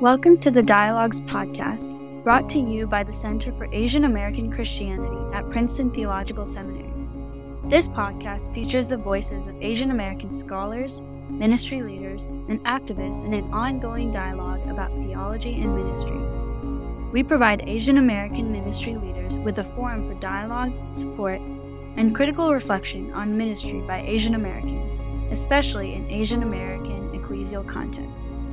Welcome to the Dialogues podcast, brought to you by the Center for Asian American Christianity at Princeton Theological Seminary. This podcast features the voices of Asian American scholars, ministry leaders, and activists in an ongoing dialogue about theology and ministry. We provide Asian American ministry leaders with a forum for dialogue, support, and critical reflection on ministry by Asian Americans, especially in Asian American ecclesial context.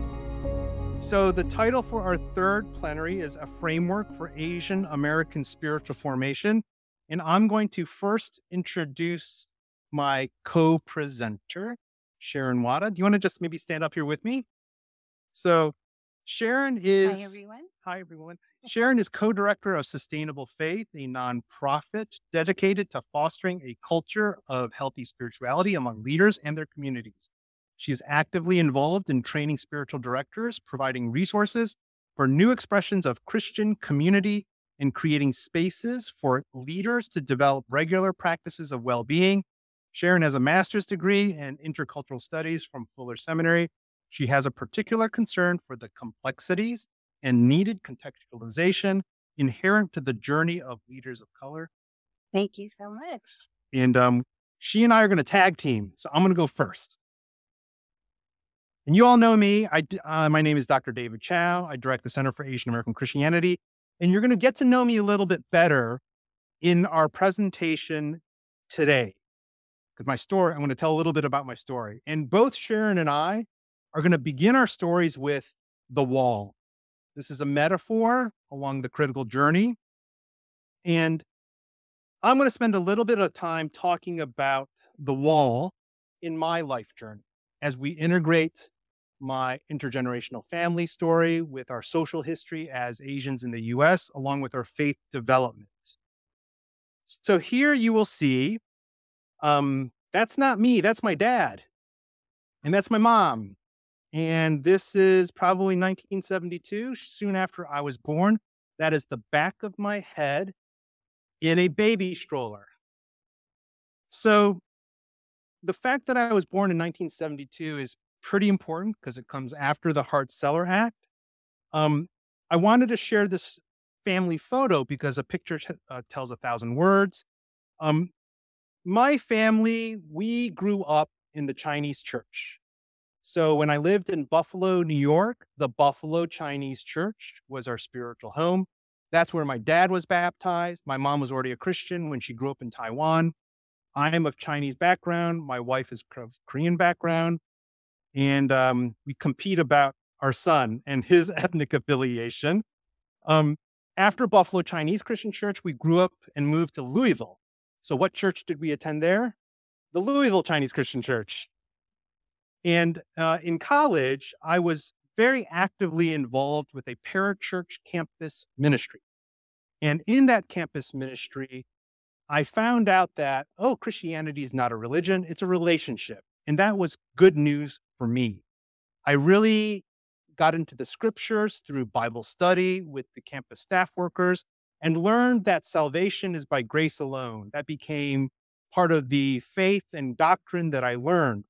So the title for our third plenary is A Framework for Asian American Spiritual Formation. And I'm going to first introduce my co-presenter, Sharon Wada. Do you want to just maybe stand up here with me? So Sharon is... Hi, everyone. Hi, everyone. Sharon is co-director of Sustainable Faith, a nonprofit dedicated to fostering a culture of healthy spirituality among leaders and their communities. She is actively involved in training spiritual directors, providing resources for new expressions of Christian community, and creating spaces for leaders to develop regular practices of well-being. Sharon has a master's degree in intercultural studies from Fuller Seminary. She has a particular concern for the complexities and needed contextualization inherent to the journey of leaders of color. Thank you so much. And she and I are going to tag team. So I'm going to go first. And you all know me. My name is Dr. David Chow. I direct the Center for Asian American Christianity. And you're going to get to know me a little bit better in our presentation today. Because I'm going to tell a little bit about my story. And both Sharon and I are going to begin our stories with the wall. This is a metaphor along the critical journey. And I'm going to spend a little bit of time talking about the wall in my life journey as we integrate my intergenerational family story with our social history as Asians in the US, along with our faith development. So here you will see, that's not me, that's my dad. And that's my mom. And this is probably 1972, soon after I was born. That is the back of my head in a baby stroller. So the fact that I was born in 1972 is pretty important because it comes after the Hart-Celler Act. I wanted to share this family photo because a picture tells 1,000 words. My family, we grew up in the Chinese church. So when I lived in Buffalo, New York, the Buffalo Chinese Church was our spiritual home. That's where my dad was baptized. My mom was already a Christian when she grew up in Taiwan. I am of Chinese background. My wife is of Korean background. And we compete about our son and his ethnic affiliation. After Buffalo Chinese Christian Church, we grew up and moved to Louisville. So what church did we attend there? The Louisville Chinese Christian Church. And in college, I was very actively involved with a parachurch campus ministry. And in that campus ministry, I found out that, Christianity is not a religion, it's a relationship. And that was good news for me. I really got into the scriptures through Bible study with the campus staff workers and learned that salvation is by grace alone. That became part of the faith and doctrine that I learned.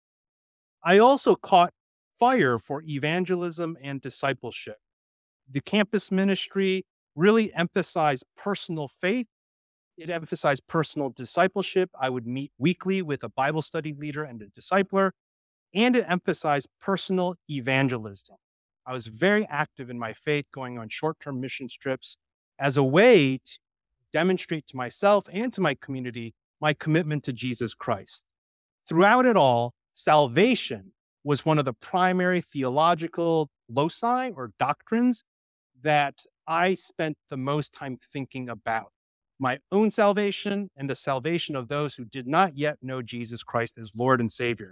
I also caught fire for evangelism and discipleship. The campus ministry really emphasized personal faith. It emphasized personal discipleship. I would meet weekly with a Bible study leader and a discipler, and it emphasized personal evangelism. I was very active in my faith, going on short-term mission trips as a way to demonstrate to myself and to my community my commitment to Jesus Christ. Throughout it all, salvation was one of the primary theological loci or doctrines that I spent the most time thinking about. My own salvation and the salvation of those who did not yet know Jesus Christ as Lord and Savior.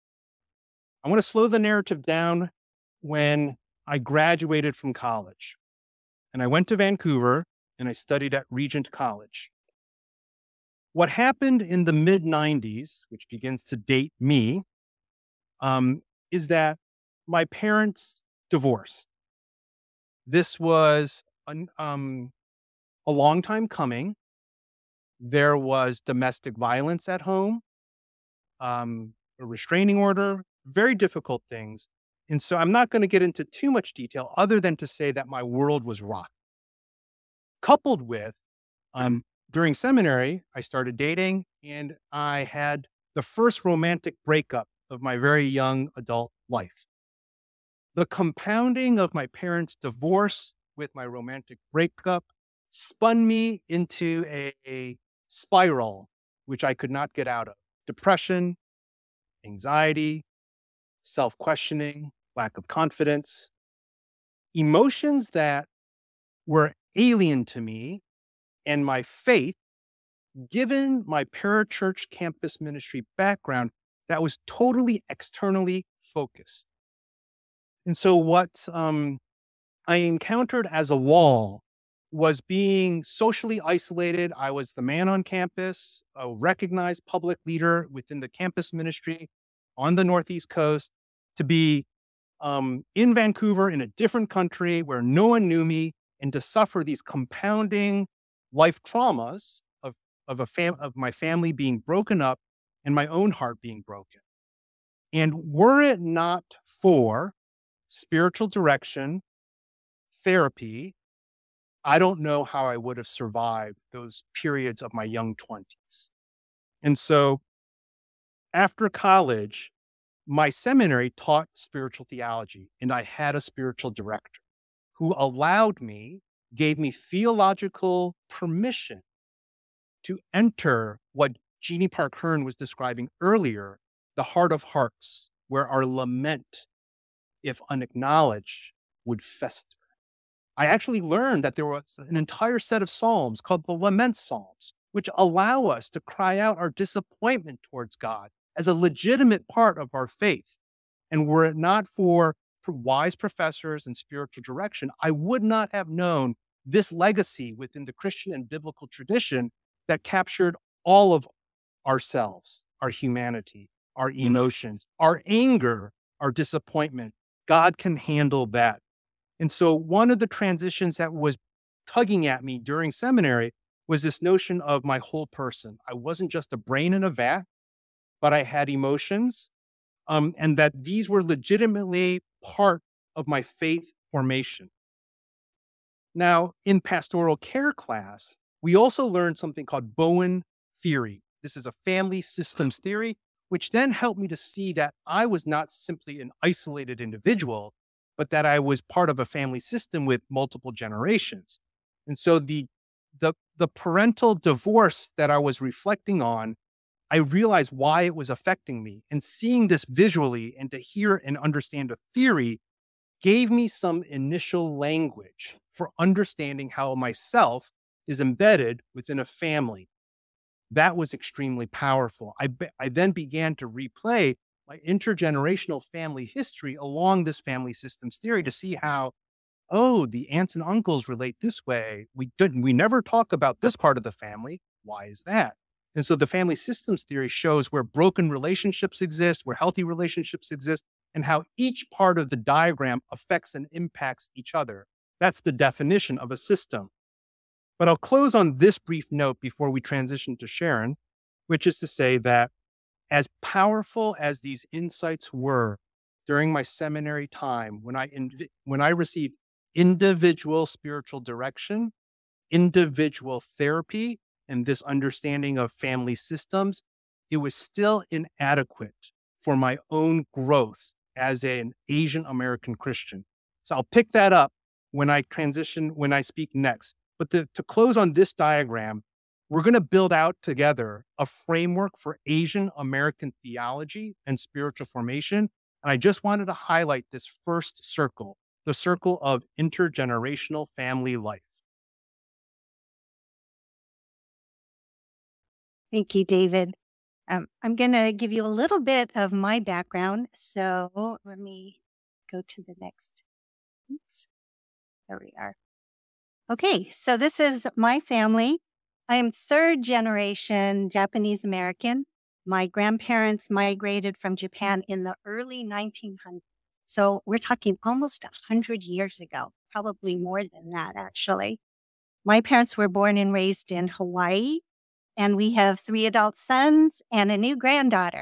I want to slow the narrative down when I graduated from college. And I went to Vancouver and I studied at Regent College. What happened in the mid-90s, which begins to date me, is that my parents divorced. This was a long time coming. There was domestic violence at home, a restraining order, very difficult things. And so I'm not going to get into too much detail other than to say that my world was rocked. Coupled with, during seminary, I started dating and I had the first romantic breakup of my very young adult life. The compounding of my parents' divorce with my romantic breakup spun me into a spiral, which I could not get out of. Depression, anxiety, self-questioning, lack of confidence, emotions that were alien to me and my faith, given my parachurch campus ministry background, that was totally externally focused. And so what I encountered as a wall was being socially isolated. I was the man on campus, a recognized public leader within the campus ministry on the Northeast coast, to be in Vancouver in a different country where no one knew me, and to suffer these compounding life traumas of my family being broken up and my own heart being broken. And were it not for spiritual direction, therapy, I don't know how I would have survived those periods of my young 20s. And so after college, my seminary taught spiritual theology, and I had a spiritual director who gave me theological permission to enter what Jeannie Park Hearn was describing earlier, the heart of hearts, where our lament, if unacknowledged, would fester. I actually learned that there was an entire set of psalms called the Lament Psalms, which allow us to cry out our disappointment towards God as a legitimate part of our faith. And were it not for wise professors and spiritual direction, I would not have known this legacy within the Christian and biblical tradition that captured all of ourselves, our humanity, our emotions, our anger, our disappointment. God can handle that. And so one of the transitions that was tugging at me during seminary was this notion of my whole person. I wasn't just a brain in a vat, but I had emotions, and that these were legitimately part of my faith formation. Now, in pastoral care class, we also learned something called Bowen theory. This is a family systems theory, which then helped me to see that I was not simply an isolated individual, but that I was part of a family system with multiple generations. And so the parental divorce that I was reflecting on, I realized why it was affecting me. And seeing this visually and to hear and understand a theory gave me some initial language for understanding how myself is embedded within a family. That was extremely powerful. I then began to replay my intergenerational family history along this family systems theory to see how, the aunts and uncles relate this way. We never talk about this part of the family. Why is that? And so the family systems theory shows where broken relationships exist, where healthy relationships exist, and how each part of the diagram affects and impacts each other. That's the definition of a system. But I'll close on this brief note before we transition to Sharon, which is to say that as powerful as these insights were during my seminary time, when I received individual spiritual direction, individual therapy, and this understanding of family systems, it was still inadequate for my own growth as an Asian American Christian. So I'll pick that up when I speak next. But to close on this diagram, we're going to build out together a framework for Asian American theology and spiritual formation. And I just wanted to highlight this first circle, the circle of intergenerational family life. Thank you, David. I'm going to give you a little bit of my background. So let me go to the next. Oops. There we are. Okay, so this is my family. I am third generation Japanese American. My grandparents migrated from Japan in the early 1900s. So we're talking almost 100 years ago, probably more than that, actually. My parents were born and raised in Hawaii, and we have 3 adult sons and a new granddaughter.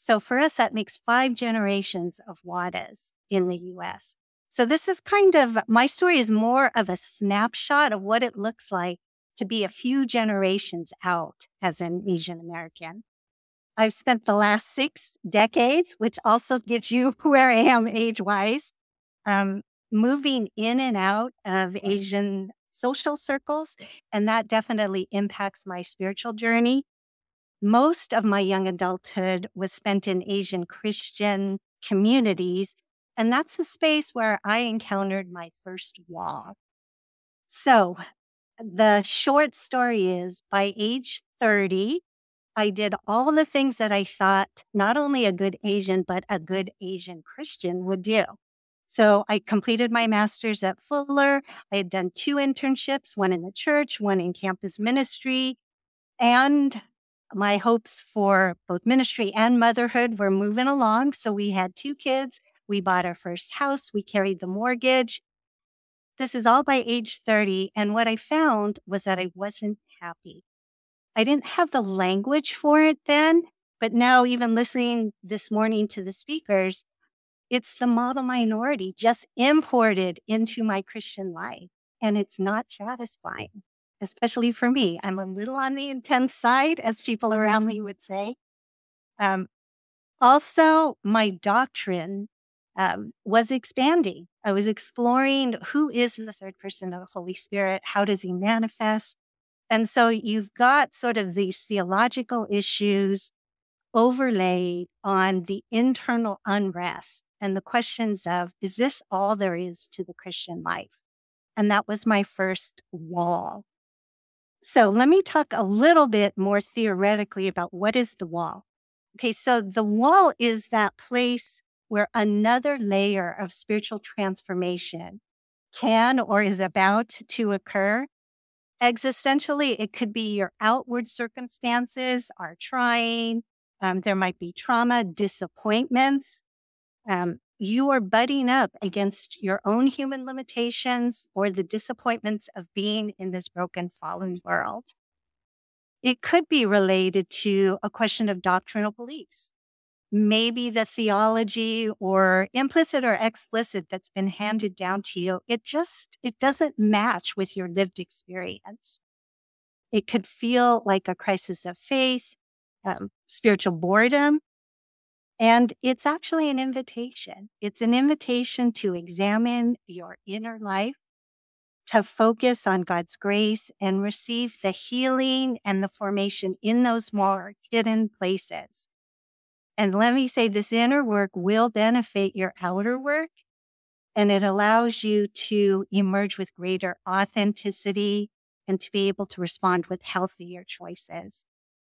So for us, that makes 5 generations of WADAs in the US. So this is kind of, my story is more of a snapshot of what it looks like to be a few generations out as an Asian American. I've spent the last 6 decades, which also gives you where I am age-wise, moving in and out of Asian social circles, and that definitely impacts my spiritual journey. Most of my young adulthood was spent in Asian Christian communities, and that's the space where I encountered my first wall. So the short story is, by age 30, I did all the things that I thought not only a good Asian, but a good Asian Christian would do. So I completed my master's at Fuller. I had done 2 internships, one in the church, one in campus ministry. And my hopes for both ministry and motherhood were moving along. So we had 2 kids. We bought our first house. We carried the mortgage. This is all by age 30. And what I found was that I wasn't happy. I didn't have the language for it then, but now even listening this morning to the speakers, it's the model minority just imported into my Christian life. And it's not satisfying, especially for me. I'm a little on the intense side, as people around me would say. Also, my doctrine was expanding. I was exploring, who is the third person of the Holy Spirit? How does he manifest? And so you've got sort of these theological issues overlaid on the internal unrest and the questions of, is this all there is to the Christian life? And that was my first wall. So let me talk a little bit more theoretically about what is the wall. Okay, so the wall is that place where another layer of spiritual transformation can or is about to occur. Existentially, it could be your outward circumstances are trying. There might be trauma, disappointments. You are butting up against your own human limitations or the disappointments of being in this broken, fallen world. It could be related to a question of doctrinal beliefs. Maybe the theology, or implicit or explicit, that's been handed down to you, it doesn't match with your lived experience. It could feel like a crisis of faith, spiritual boredom, and it's actually an invitation. It's an invitation to examine your inner life, to focus on God's grace and receive the healing and the formation in those more hidden places. And let me say, this inner work will benefit your outer work, and it allows you to emerge with greater authenticity and to be able to respond with healthier choices.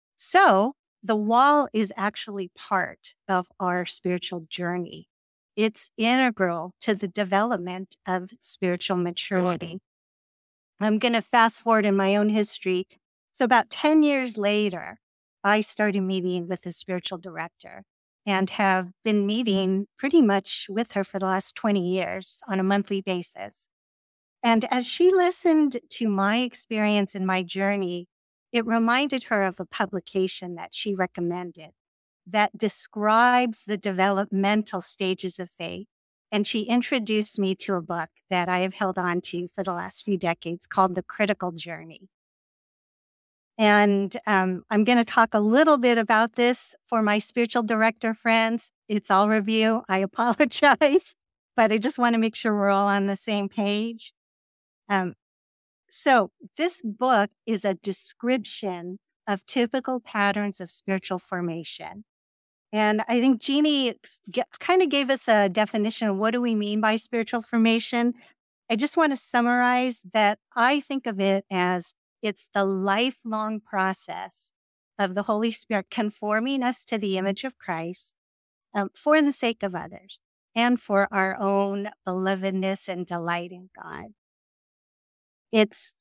So the wall is actually part of our spiritual journey. It's integral to the development of spiritual maturity. I'm going to fast forward in my own history. So about 10 years later, I started meeting with a spiritual director and have been meeting pretty much with her for the last 20 years on a monthly basis. And as she listened to my experience and my journey, it reminded her of a publication that she recommended that describes the developmental stages of faith. And she introduced me to a book that I have held on to for the last few decades called The Critical Journey. And I'm going to talk a little bit about this for my spiritual director friends. It's all review. I apologize, but I just want to make sure we're all on the same page. So this book is a description of typical patterns of spiritual formation. And I think Jeannie kind of gave us a definition of what do we mean by spiritual formation. I just want to summarize that I think of it as it's the lifelong process of the Holy Spirit conforming us to the image of Christ for the sake of others and for our own belovedness and delight in God. It's,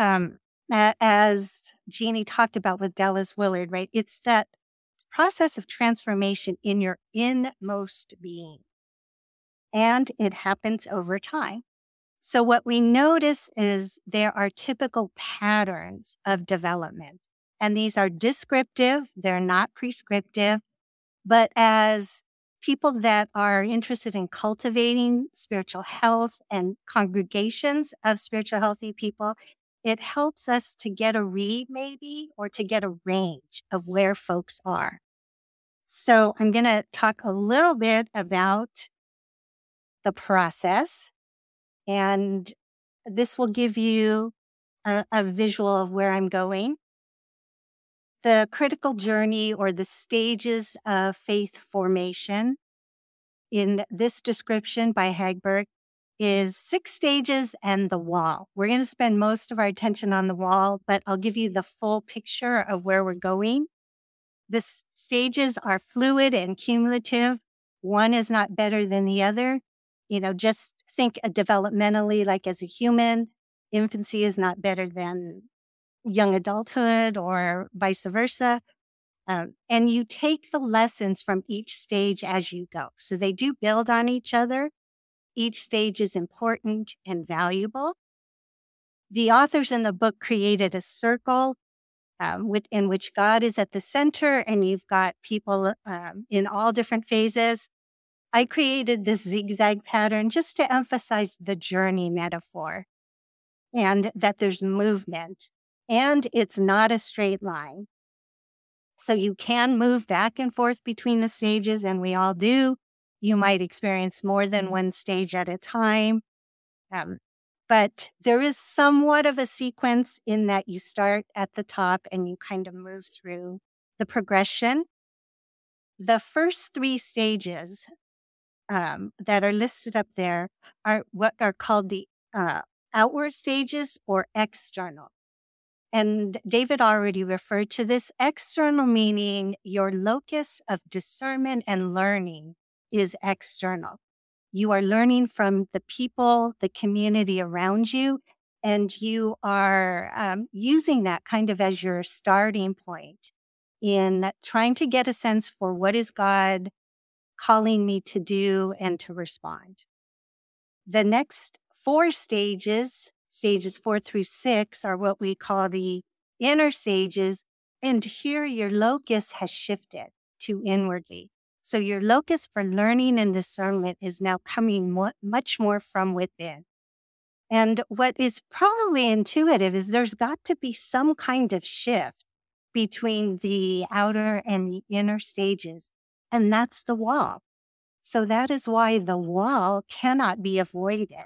as Jeannie talked about with Dallas Willard, right? It's that process of transformation in your inmost being. And it happens over time. So what we notice is there are typical patterns of development. And these are descriptive, they're not prescriptive. but as people that are interested in cultivating spiritual health and congregations of spiritual healthy people, it helps us to get a read maybe, or to get a range of where folks are. So I'm going to talk a little bit about the process, and this will give you a visual of where I'm going. The critical journey, or the stages of faith formation, in this description by Hagberg, is 6 stages and the wall. We're going to spend most of our attention on the wall, but I'll give you the full picture of where we're going. The stages are fluid and cumulative. One is not better than the other. Just think developmentally, like as a human, infancy is not better than young adulthood or vice versa. And you take the lessons from each stage as you go. So they do build on each other. Each stage is important and valuable. The authors in the book created a circle in which God is at the center, and you've got people in all different phases. I created this zigzag pattern just to emphasize the journey metaphor, and that there's movement, and it's not a straight line. So you can move back and forth between the stages, and we all do. You might experience more than one stage at a time. But there is somewhat of a sequence in that you start at the top and you kind of move through the progression. The first 3 stages that are listed up there are what are called the outward stages, or external. And David already referred to this. External meaning your locus of discernment and learning is external. You are learning from the people, the community around you, and you are using that kind of as your starting point in trying to get a sense for what is God calling me to do and to respond. The next 4 stages 4 through 6, are what we call the inner stages, and here your locus has shifted to inwardly. So your locus for learning and discernment is now coming much more from within. And what is probably intuitive is there's got to be some kind of shift between the outer and the inner stages, and that's the wall. So that is why the wall cannot be avoided.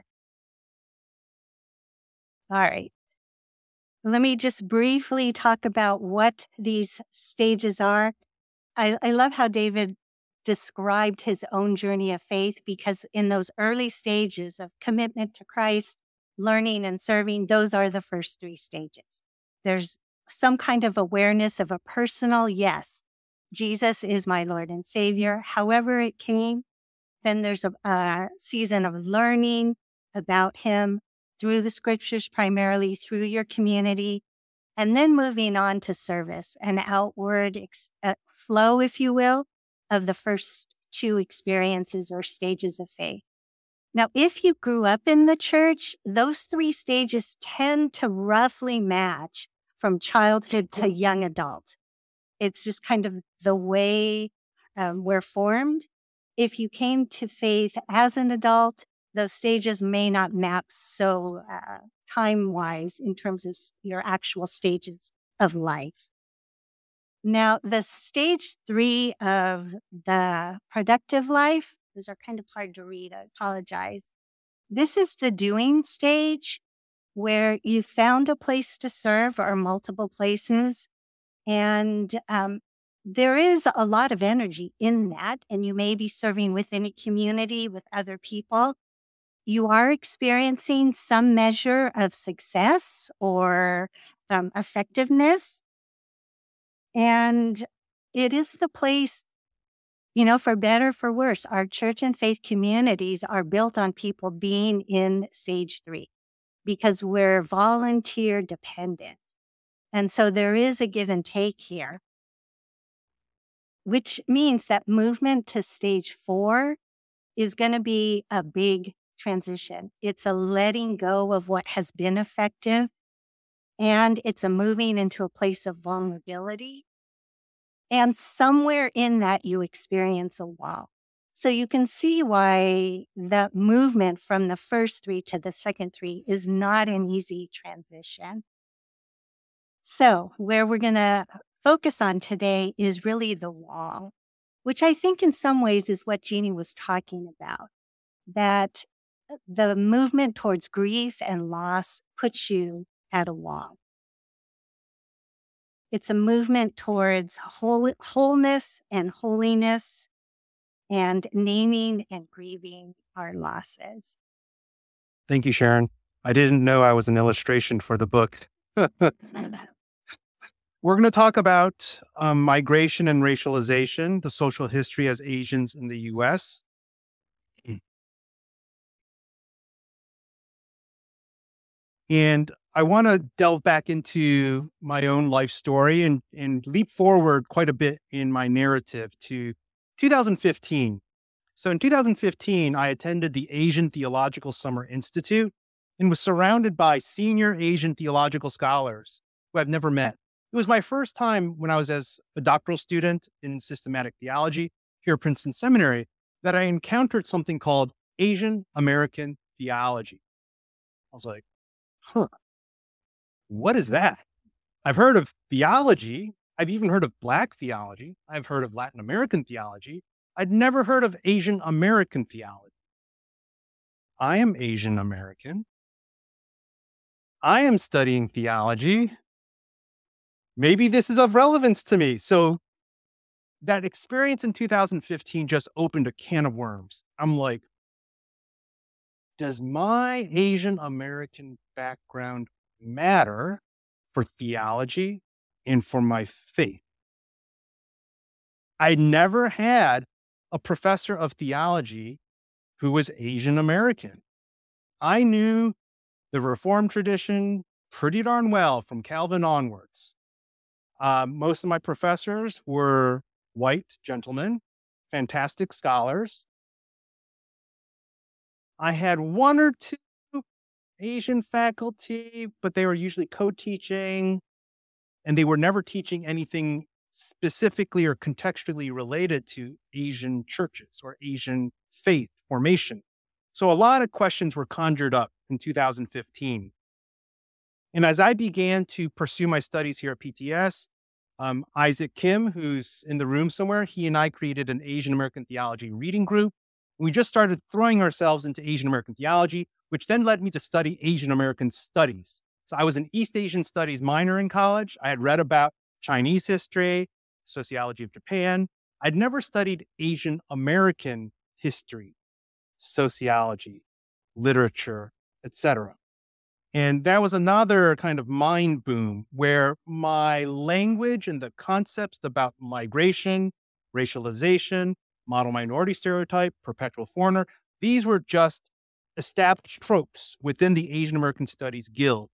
All right. Let me just briefly talk about what these stages are. I love how David described his own journey of faith, because in those early stages of commitment to Christ, learning and serving, those are the first 3 stages. There's some kind of awareness of a personal, yes, Jesus is my Lord and Savior, however it came. Then there's a season of learning about him through the scriptures, primarily through your community, and then moving on to service, an outward flow, if you will, of the first 2 experiences or stages of faith. Now, if you grew up in the church, those 3 stages tend to roughly match from childhood to young adult. It's just kind of the way we're formed. If you came to faith as an adult, those stages may not map so time-wise in terms of your actual stages of life. Now, the stage 3 of the productive life, those are kind of hard to read, I apologize. This is the doing stage, where you found a place to serve, or multiple places, and there is a lot of energy in that, and you may be serving within a community with other people. You are experiencing some measure of success or effectiveness. And it is the place, for better, for worse, our church and faith communities are built on people being in stage 3, because we're volunteer dependent. And so there is a give and take here, which means that movement to stage 4 is going to be a big transition. It's a letting go of what has been effective, and it's a moving into a place of vulnerability. And somewhere in that, you experience a wall. So you can see why the movement from the first three to the second three is not an easy transition. So where we're going to focus on today is really the wall, which I think in some ways is what Jeannie was talking about, that the movement towards grief and loss puts you at a wall. It's a movement towards wholeness and holiness and naming and grieving our losses. Thank you, Sharon. I didn't know I was an illustration for the book. We're going to talk about migration and racialization, the social history as Asians in the U.S. And I want to delve back into my own life story and leap forward quite a bit in my narrative to 2015. So in 2015, I attended the Asian Theological Summer Institute and was surrounded by senior Asian theological scholars who I've never met. It was my first time when I was as a doctoral student in systematic theology here at Princeton Seminary that I encountered something called Asian American theology. I was like, what is that? I've heard of theology. I've even heard of Black theology. I've heard of Latin American theology. I'd never heard of Asian American theology. I am Asian American. I am studying theology. Maybe this is of relevance to me. So that experience in 2015 just opened a can of worms. I'm like, does my Asian American background matter for theology and for my faith? I never had a professor of theology who was Asian American. I knew the Reformed tradition pretty darn well from Calvin onwards. Most of my professors were white gentlemen, fantastic scholars. I had one or two Asian faculty, but they were usually co-teaching, and they were never teaching anything specifically or contextually related to Asian churches or Asian faith formation. So a lot of questions were conjured up in 2015. And as I began to pursue my studies here at PTS, Isaac Kim, who's in the room somewhere, he and I created an Asian American theology reading group. We just started throwing ourselves into Asian American theology, which then led me to study Asian American studies. So I was an East Asian studies minor in college. I had read about Chinese history, sociology of Japan. I'd never studied Asian American history, sociology, literature, etc. And that was another kind of mind boom where my language and the concepts about migration, racialization, model minority stereotype, perpetual foreigner, these were just established tropes within the Asian American Studies Guild.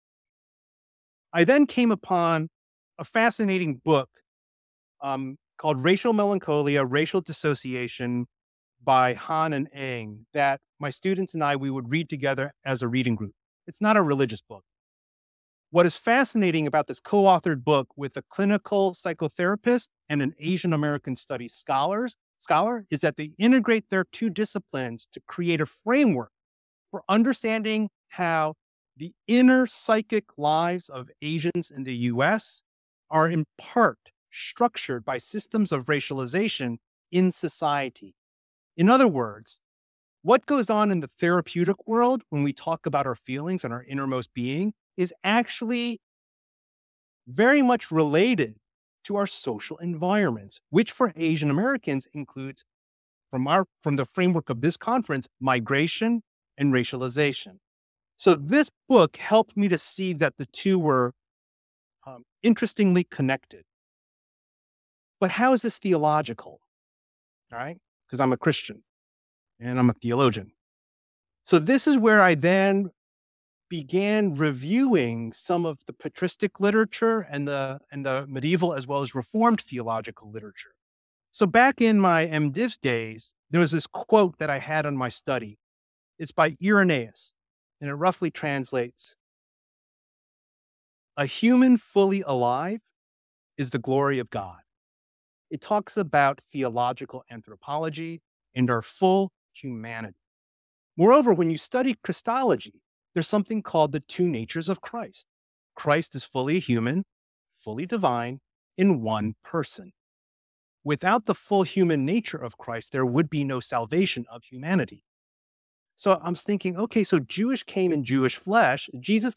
I then came upon a fascinating book called Racial Melancholia, Racial Dissociation by Han and Eng that my students and I, we would read together as a reading group. It's not a religious book. What is fascinating about this co-authored book with a clinical psychotherapist and an Asian American studies scholar is that they integrate their two disciplines to create a framework for understanding how the inner psychic lives of Asians in the US are in part structured by systems of racialization in society. In other words, what goes on in the therapeutic world when we talk about our feelings and our innermost being is actually very much related to our social environments, which for Asian Americans includes, from the framework of this conference, migration and racialization. So this book helped me to see that the two were interestingly connected. But how is this theological? All right, because I'm a Christian and I'm a theologian. So this is where I then began reviewing some of the patristic literature and the medieval as well as Reformed theological literature. So back in my MDiv days, there was this quote that I had on my study. It's by Irenaeus, and it roughly translates, "A human fully alive is the glory of God." It talks about theological anthropology and our full humanity. Moreover, when you study Christology, there's something called the two natures of Christ. Christ is fully human, fully divine, in one person. Without the full human nature of Christ, there would be no salvation of humanity. So I'm thinking, okay, so Jesus came in Jewish flesh.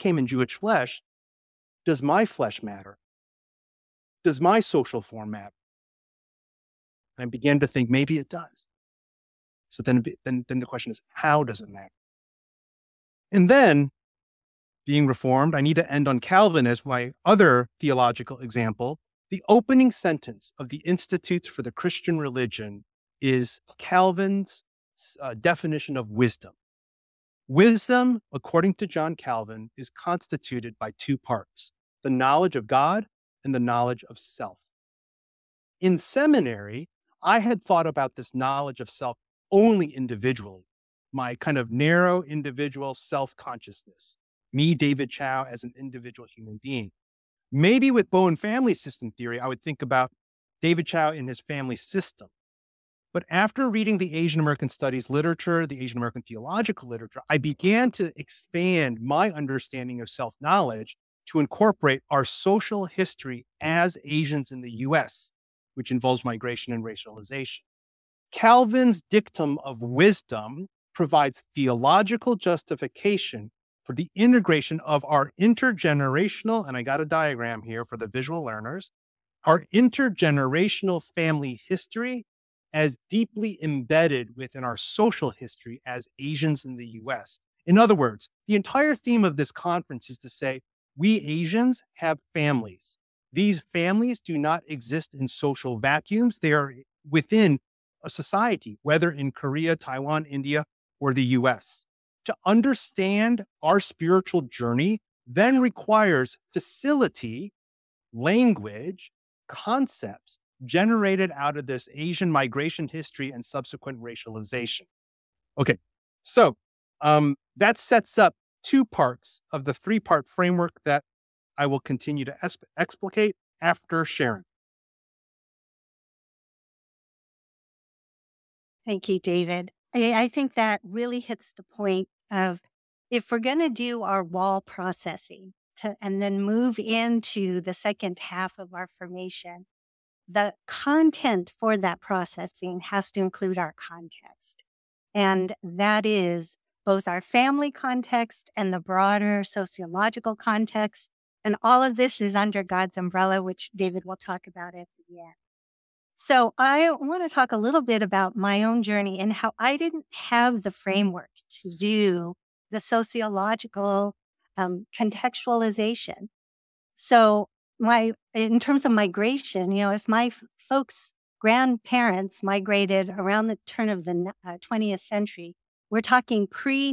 Does my flesh matter? Does my social form matter? And I began to think maybe it does. So then the question is, how does it matter? And then, being Reformed, I need to end on Calvin as my other theological example. The opening sentence of the Institutes for the Christian Religion is Calvin's definition of wisdom. Wisdom, according to John Calvin, is constituted by two parts: the knowledge of God and the knowledge of self. In seminary, I had thought about this knowledge of self only individually, my kind of narrow individual self-consciousness, me, David Chao, as an individual human being. Maybe with Bowen family system theory, I would think about David Chao in his family system. But after reading the Asian American studies literature, the Asian American theological literature, I began to expand my understanding of self-knowledge to incorporate our social history as Asians in the US, which involves migration and racialization. Calvin's dictum of wisdom provides theological justification for the integration of our intergenerational, and I got a diagram here for the visual learners, our intergenerational family history as deeply embedded within our social history as Asians in the US. In other words, the entire theme of this conference is to say, we Asians have families. These families do not exist in social vacuums. They are within a society, whether in Korea, Taiwan, India, or the US. To understand our spiritual journey then requires facility, language, concepts generated out of this Asian migration history and subsequent racialization. Okay, so that sets up two parts of the three-part framework that I will continue to explicate after Sharon. Thank you, David. I think that really hits the point of if we're going to do our wall processing and then move into the second half of our formation, the content for that processing has to include our context. And that is both our family context and the broader sociological context. And all of this is under God's umbrella, which David will talk about at the end. So I want to talk a little bit about my own journey and how I didn't have the framework to do the sociological contextualization. So in terms of migration, as my folks' grandparents migrated around the turn of the 20th century, we're talking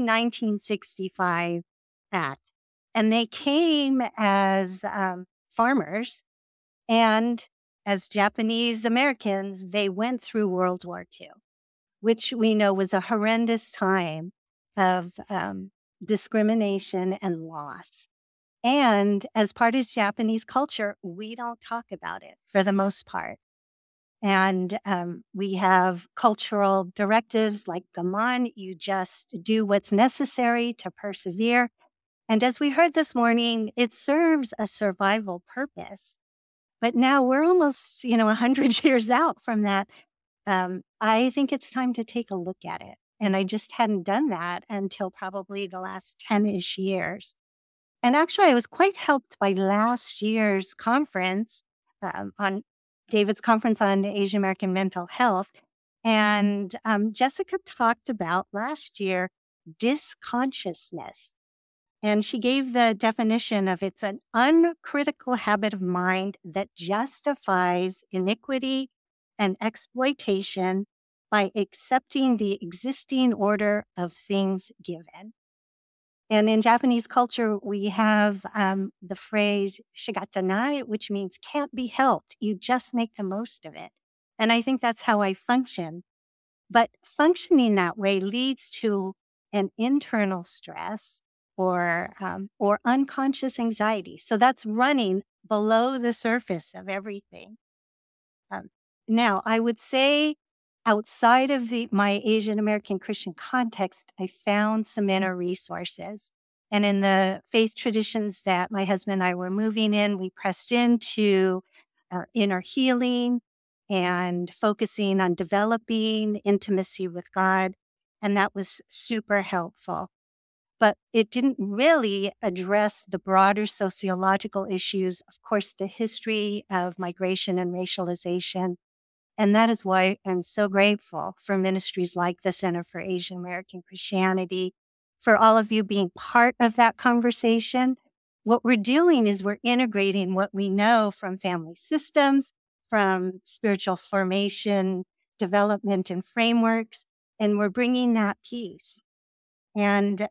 pre-1965 Act. And they came as farmers, and as Japanese Americans, they went through World War II, which we know was a horrendous time of discrimination and loss. And as part of Japanese culture, we don't talk about it for the most part. And we have cultural directives like gaman, you just do what's necessary to persevere. And as we heard this morning, it serves a survival purpose. But now we're almost, 100 years out from that. I think it's time to take a look at it. And I just hadn't done that until probably the last 10-ish years. And actually, I was quite helped by last year's conference, on David's conference on Asian American mental health. And Jessica talked about last year dysconsciousness. And she gave the definition of it's an uncritical habit of mind that justifies iniquity and exploitation by accepting the existing order of things given. And in Japanese culture, we have the phrase shigatanai, which means can't be helped. You just make the most of it. And I think that's how I function. But functioning that way leads to an internal stress or unconscious anxiety. So that's running below the surface of everything. Now, I would say outside of my Asian American Christian context, I found some inner resources. And in the faith traditions that my husband and I were moving in, we pressed into inner healing and focusing on developing intimacy with God. And that was super helpful. But it didn't really address the broader sociological issues, of course, the history of migration and racialization. And that is why I'm so grateful for ministries like the Center for Asian American Christianity, for all of you being part of that conversation. What we're doing is we're integrating what we know from family systems, from spiritual formation, development, and frameworks, and we're bringing that piece. And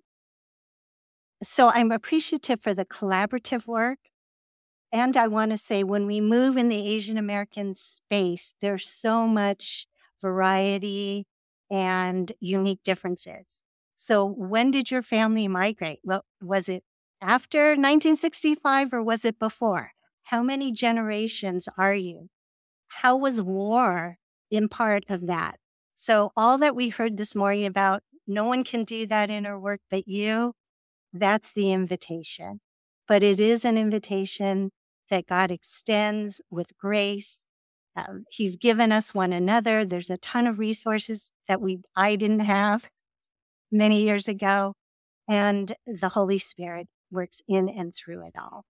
so I'm appreciative for the collaborative work. And I want to say, when we move in the Asian American space, there's so much variety and unique differences. So when did your family migrate? Well, was it after 1965 or was it before? How many generations are you? How was war in part of that? So all that we heard this morning about, no one can do that inner work but you, that's the invitation. But it is an invitation that God extends with grace. He's given us one another. There's a ton of resources that I didn't have many years ago. And the Holy Spirit works in and through it all.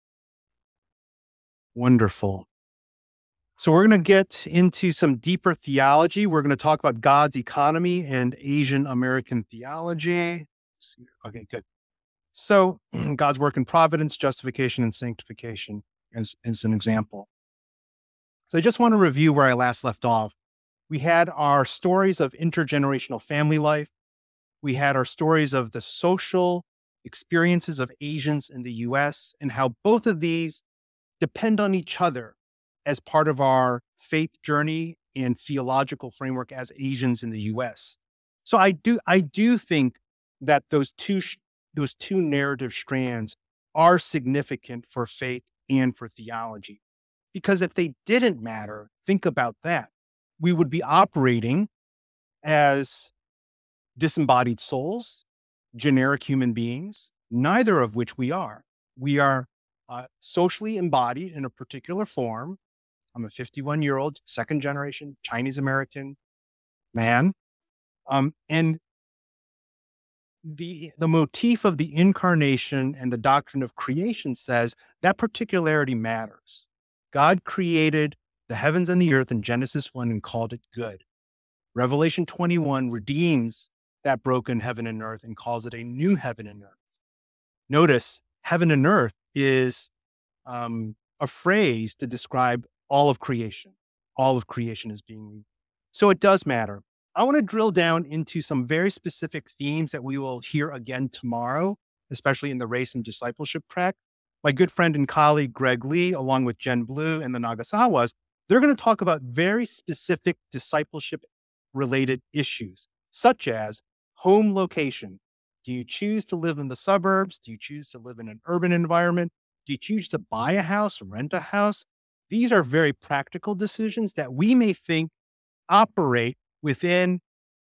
Wonderful. So we're going to get into some deeper theology. We're going to talk about God's economy and Asian American theology. Okay, good. So God's work in providence, justification, and sanctification as an example. So I just want to review where I last left off. We had our stories of intergenerational family life. We had our stories of the social experiences of Asians in the U.S. and how both of these depend on each other as part of our faith journey and theological framework as Asians in the U.S. So I do think that those two narrative strands are significant for faith and for theology. Because if they didn't matter, think about that. We would be operating as disembodied souls, generic human beings, neither of which we are. We are socially embodied in a particular form. I'm a 51-year-old, second generation Chinese American man. And the motif of the incarnation and the doctrine of creation says that particularity matters. God created the heavens and the earth in Genesis 1 and called it good. Revelation 21 redeems that broken heaven and earth and calls it a new heaven and earth. Notice, heaven and earth is a phrase to describe all of creation. All of creation is being. So it does matter. I want to drill down into some very specific themes that we will hear again tomorrow, especially in the race and discipleship track. My good friend and colleague, Greg Lee, along with Jen Blue and the Nagasawas, they're going to talk about very specific discipleship-related issues, such as home location. Do you choose to live in the suburbs? Do you choose to live in an urban environment? Do you choose to buy a house, rent a house? These are very practical decisions that we may think operate within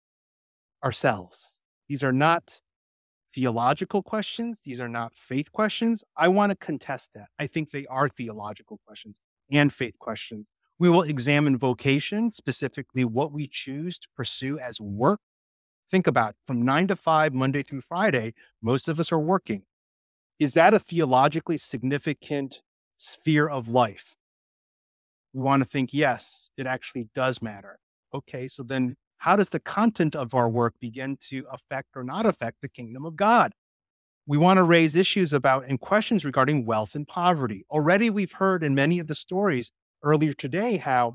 ourselves. These are not theological questions. These are not faith questions. I want to contest that. I think they are theological questions and faith questions. We will examine vocation, specifically what we choose to pursue as work. Think about it. From 9 to 5, Monday through Friday, most of us are working. Is that a theologically significant sphere of life? We want to think, yes, it actually does matter. Okay, so then how does the content of our work begin to affect or not affect the kingdom of God? We want to raise issues about and questions regarding wealth and poverty. Already we've heard in many of the stories earlier today how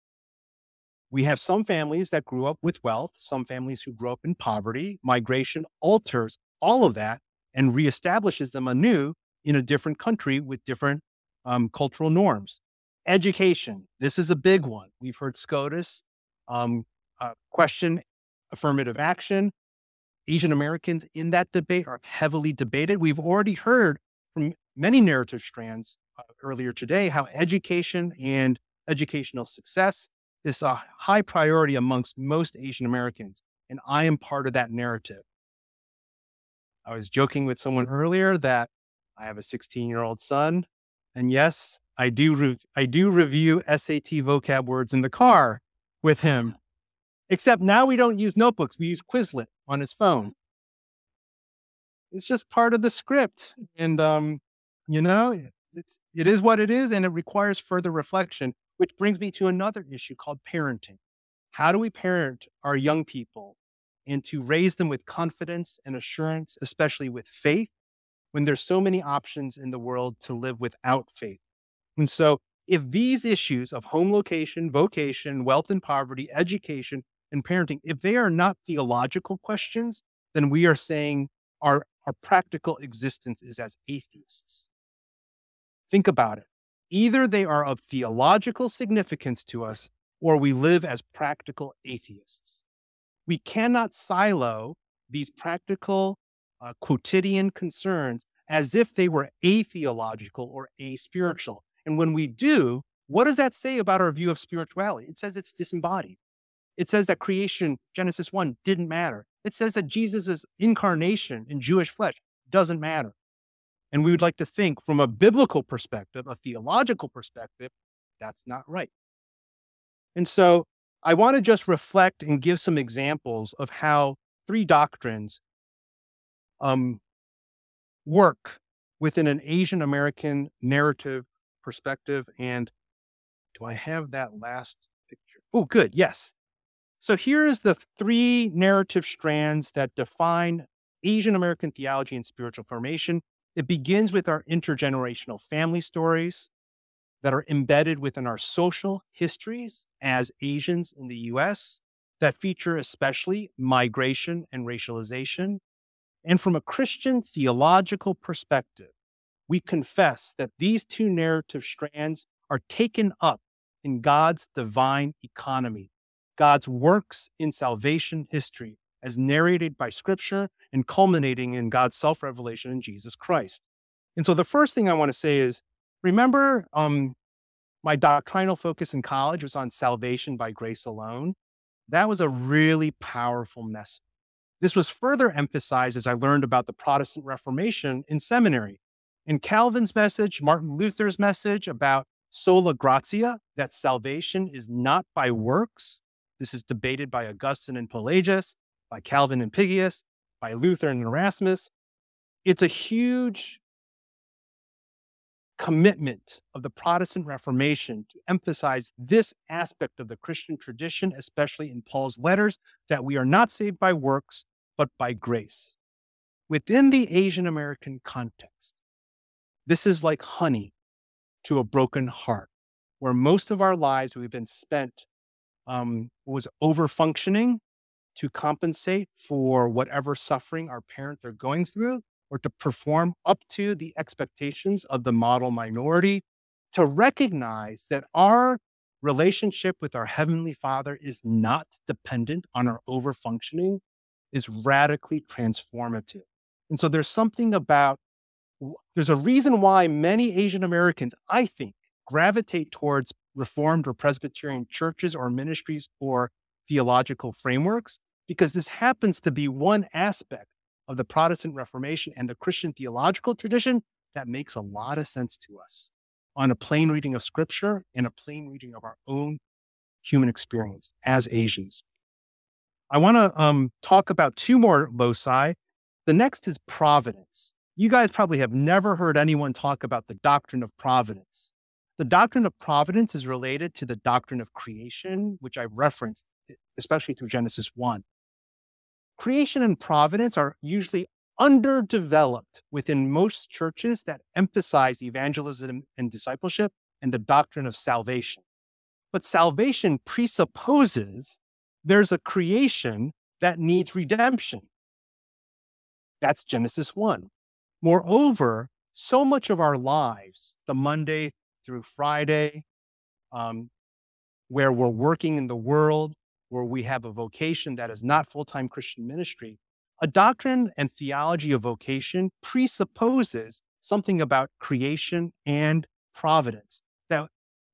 we have some families that grew up with wealth, some families who grew up in poverty. Migration alters all of that and reestablishes them anew in a different country with different cultural norms. Education, this is a big one. We've heard SCOTUS question affirmative action. Asian Americans in that debate are heavily debated. We've already heard from many narrative strands earlier today how education and educational success is a high priority amongst most Asian Americans, and I am part of that narrative. I was joking with someone earlier that I have a 16-year-old son, and yes, I do review SAT vocab words in the car with him. Except now we don't use notebooks; we use Quizlet on his phone. It's just part of the script, and it is what it is, and it requires further reflection. Which brings me to another issue called parenting. How do we parent our young people and to raise them with confidence and assurance, especially with faith, when there's so many options in the world to live without faith? And so if these issues of home location, vocation, wealth and poverty, education, and parenting, if they are not theological questions, then we are saying our practical existence is as atheists. Think about it. Either they are of theological significance to us, or we live as practical atheists. We cannot silo these practical, quotidian concerns as if they were atheological or aspiritual. And when we do, what does that say about our view of spirituality? It says it's disembodied. It says that creation, Genesis 1, didn't matter. It says that Jesus' incarnation in Jewish flesh doesn't matter. And we would like to think from a biblical perspective, a theological perspective, that's not right. And so I want to just reflect and give some examples of how three doctrines work within an Asian American narrative perspective. And do I have that last picture? Oh, good. Yes. So here is the three narrative strands that define Asian American theology and spiritual formation. It begins with our intergenerational family stories that are embedded within our social histories as Asians in the US that feature especially migration and racialization. And from a Christian theological perspective, we confess that these two narrative strands are taken up in God's divine economy, God's works in salvation history, as narrated by Scripture and culminating in God's self-revelation in Jesus Christ. And so the first thing I want to say is, remember my doctrinal focus in college was on salvation by grace alone. That was a really powerful message. This was further emphasized as I learned about the Protestant Reformation in seminary. In Calvin's message, Martin Luther's message about sola gratia, that salvation is not by works. This is debated by Augustine and Pelagius, by Calvin and Pyggius, by Luther and Erasmus. It's a huge commitment of the Protestant Reformation to emphasize this aspect of the Christian tradition, especially in Paul's letters, that we are not saved by works, but by grace. Within the Asian American context, this is like honey to a broken heart, where most of our lives we've been spent was over-functioning to compensate for whatever suffering our parents are going through, or to perform up to the expectations of the model minority, to recognize that our relationship with our Heavenly Father is not dependent on our over-functioning, is radically transformative. And so there's a reason why many Asian Americans, I think, gravitate towards Reformed or Presbyterian churches or ministries or theological frameworks, because this happens to be one aspect of the Protestant Reformation and the Christian theological tradition that makes a lot of sense to us on a plain reading of Scripture and a plain reading of our own human experience as Asians. I want to talk about two more loci. The next is providence. You guys probably have never heard anyone talk about the doctrine of providence. The doctrine of providence is related to the doctrine of creation, which I referenced, especially through Genesis 1. Creation and providence are usually underdeveloped within most churches that emphasize evangelism and discipleship and the doctrine of salvation. But salvation presupposes there's a creation that needs redemption. That's Genesis 1. Moreover, so much of our lives, the Monday through Friday, where we're working in the world, where we have a vocation that is not full-time Christian ministry, a doctrine and theology of vocation presupposes something about creation and providence. That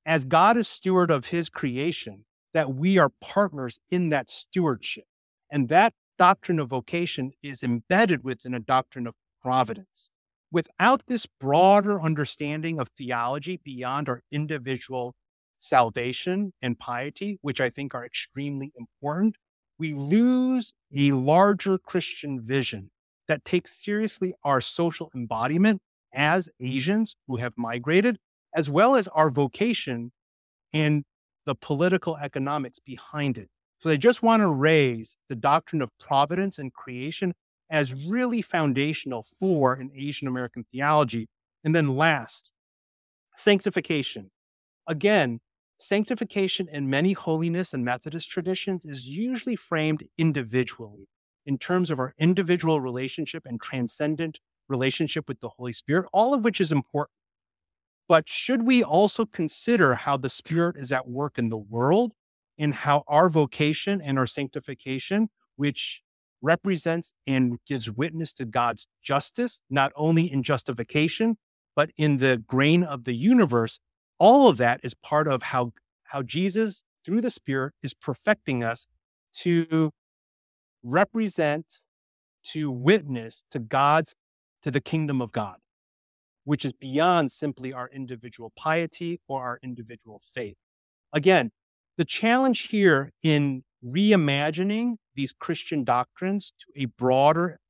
as God is steward of his creation, that we are partners in that stewardship. And that doctrine of vocation is embedded within a doctrine of providence. Without this broader understanding of theology beyond our individual salvation and piety, which I think are extremely important, we lose a larger Christian vision that takes seriously our social embodiment as Asians who have migrated, as well as our vocation and the political economics behind it. So they just want to raise the doctrine of providence and creation as really foundational for an Asian American theology. And then last, sanctification. Again, sanctification in many holiness and Methodist traditions is usually framed individually in terms of our individual relationship and transcendent relationship with the Holy Spirit, all of which is important. But should we also consider how the Spirit is at work in the world and how our vocation and our sanctification, which represents and gives witness to God's justice, not only in justification, but in the grain of the universe, all of that is part of how Jesus, through the Spirit, is perfecting us to represent, to witness to the kingdom of God, which is beyond simply our individual piety or our individual faith. Again, the challenge here in reimagining these Christian doctrines to a broader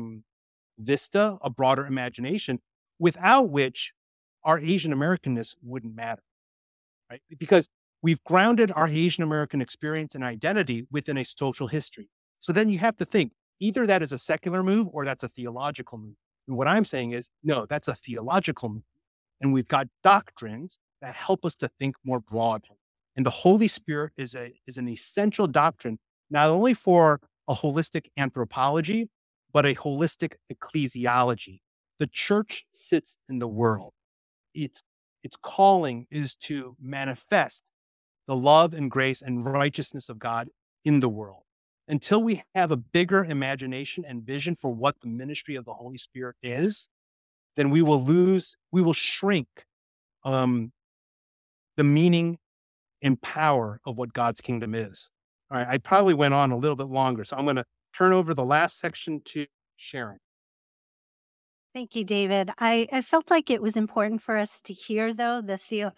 vista, a broader imagination, without which our Asian Americanness wouldn't matter, right? Because we've grounded our Asian American experience and identity within a social history. So then you have to think, either that is a secular move or that's a theological move. And what I'm saying is, no, that's a theological move. And we've got doctrines that help us to think more broadly. And the Holy Spirit is an essential doctrine, not only for a holistic anthropology, but a holistic ecclesiology. The church sits in the world. Its calling is to manifest the love and grace and righteousness of God in the world. Until we have a bigger imagination and vision for what the ministry of the Holy Spirit is, then we will shrink the meaning and power of what God's kingdom is. All right, I probably went on a little bit longer, so I'm going to turn over the last section to Sharon. Thank you, David. I felt like it was important for us to hear, though, the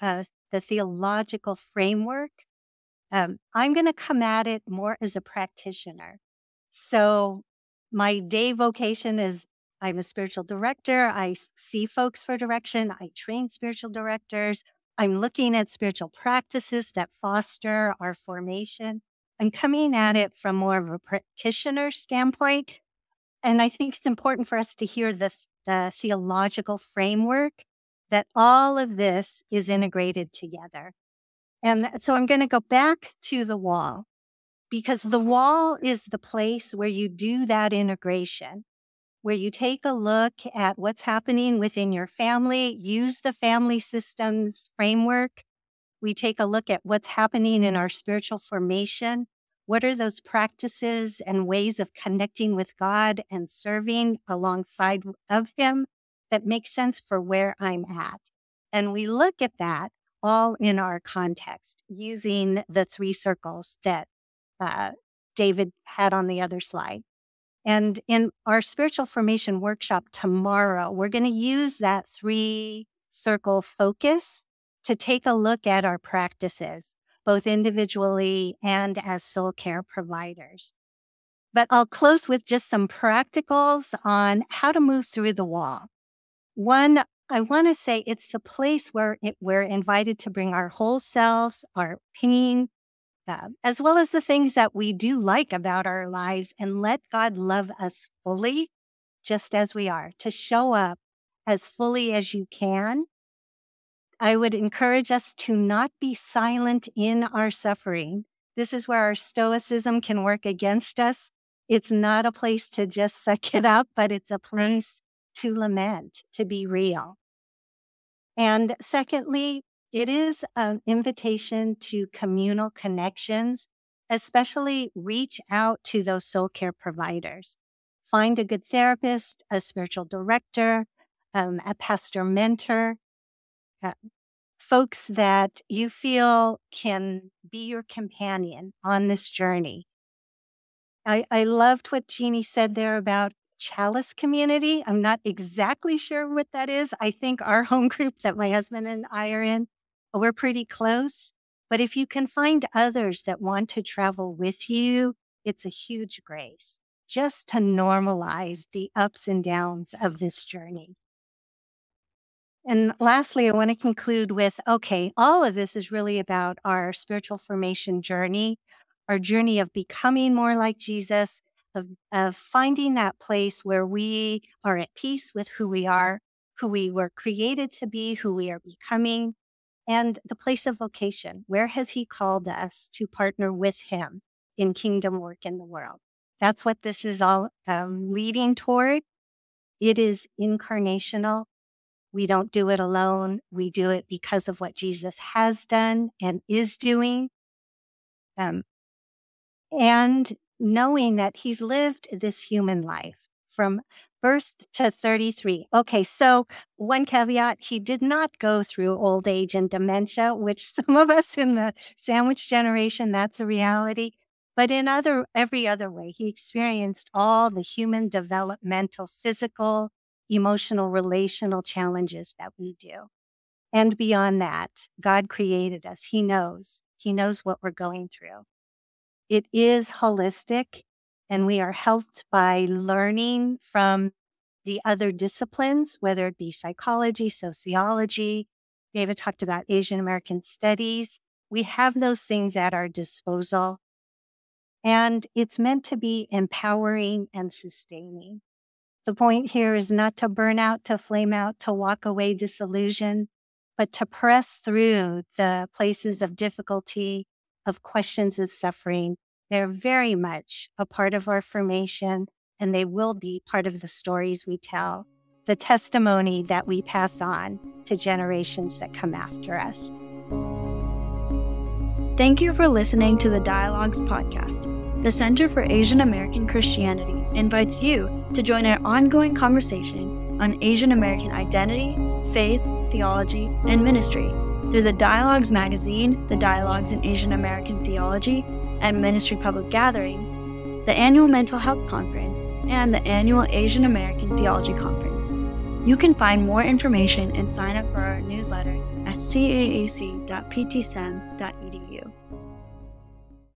theological framework. I'm going to come at it more as a practitioner. So my day vocation is I'm a spiritual director. I see folks for direction. I train spiritual directors. I'm looking at spiritual practices that foster our formation. I'm coming at it from more of a practitioner standpoint. And I think it's important for us to hear the theological framework that all of this is integrated together. And so I'm going to go back to the wall, because the wall is the place where you do that integration, where you take a look at what's happening within your family, use the family systems framework. We take a look at what's happening in our spiritual formation. What are those practices and ways of connecting with God and serving alongside of Him that make sense for where I'm at? And we look at that all in our context using the 3 circles that David had on the other slide. And in our spiritual formation workshop tomorrow, we're going to use that 3-circle focus to take a look at our practices, both individually and as soul care providers. But I'll close with just some practicals on how to move through the wall. One, I want to say it's the place where we're invited to bring our whole selves, our pain, as well as the things that we do like about our lives, and let God love us fully, just as we are, to show up as fully as you can. I would encourage us to not be silent in our suffering. This is where our stoicism can work against us. It's not a place to just suck it up, but it's a place to lament, to be real. And secondly, it is an invitation to communal connections, especially reach out to those soul care providers. Find a good therapist, a spiritual director, a pastor mentor. folks that you feel can be your companion on this journey. I loved what Jeannie said there about Chalice community. I'm not exactly sure what that is. I think our home group that my husband and I are in, we're pretty close. But if you can find others that want to travel with you, it's a huge grace just to normalize the ups and downs of this journey. And lastly, I want to conclude with, okay, all of this is really about our spiritual formation journey, our journey of becoming more like Jesus, of finding that place where we are at peace with who we are, who we were created to be, who we are becoming, and the place of vocation. Where has he called us to partner with him in kingdom work in the world? That's what this is all leading toward. It is incarnational. We don't do it alone. We do it because of what Jesus has done and is doing. And knowing that he's lived this human life from birth to 33. Okay, so one caveat, he did not go through old age and dementia, which some of us in the sandwich generation, that's a reality. But in every other way, he experienced all the human developmental, physical, emotional, relational challenges that we do. And beyond that, God created us. He knows what we're going through. It is holistic, and we are helped by learning from the other disciplines, whether it be psychology, sociology. David talked about Asian American studies. We have those things at our disposal, and it's meant to be empowering and sustaining. The point here is not to burn out, to flame out, to walk away disillusioned, but to press through the places of difficulty, of questions of suffering. They're very much a part of our formation, and they will be part of the stories we tell, the testimony that we pass on to generations that come after us. Thank you for listening to the Dialogues podcast. The Center for Asian American Christianity invites you to join our ongoing conversation on Asian American identity, faith, theology, and ministry through the Dialogues magazine, the Dialogues in Asian American Theology and Ministry Public Gatherings, the annual Mental Health Conference, and the annual Asian American Theology Conference. You can find more information and sign up for our newsletter at caac.ptsem.edu.